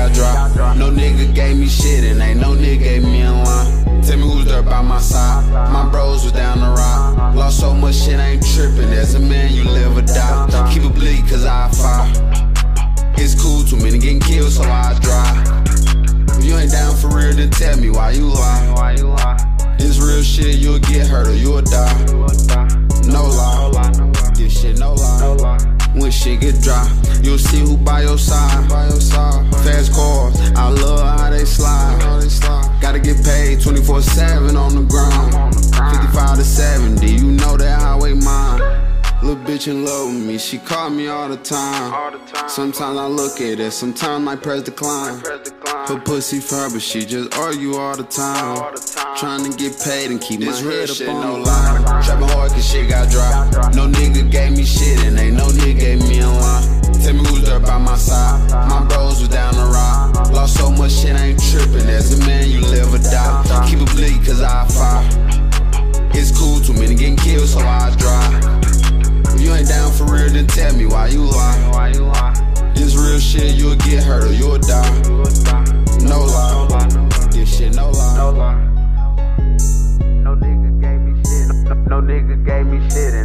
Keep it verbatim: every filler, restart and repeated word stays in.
got dropped. No nigga gave me shit and ain't no nigga gave me a line. Tell me who's there by my side. My bros was down the ride. Lost so much shit, I ain't tripping. As a man, you live or die. Keep it bleak, cause I fire. It's cool, too many getting killed, so I drive. If you ain't down for real, then tell me why you lie. It's real shit, you'll get hurt or you'll die. No lie, this shit no lie. When shit get dry, you'll see who by your side. Fast cars, I love how they slide. Gotta get paid twenty-four seven on the ground. fifty-five to seventy, you know that highway mine. Little bitch in love with me, she call me all the time. Sometimes I look at it, sometimes I press decline. Her pussy fire, but she just argue all the time. Trying to get paid and keep this my head up on no lie. Trapping hard cause shit got dry. No nigga gave me shit and ain't no nigga gave me a line. Tell me who's there by my side. My bros was down the ride. Lost so much shit, I ain't tripping. As a man, you live or die. Keep it bleak cause I fire. It's cool, too many getting killed, so I drive. If you ain't down for real, then tell me why you lie. This real shit, you'll get hurt or you'll die. No lie, this shit no lie. No nigga gave me shit. No nigga gave me shit.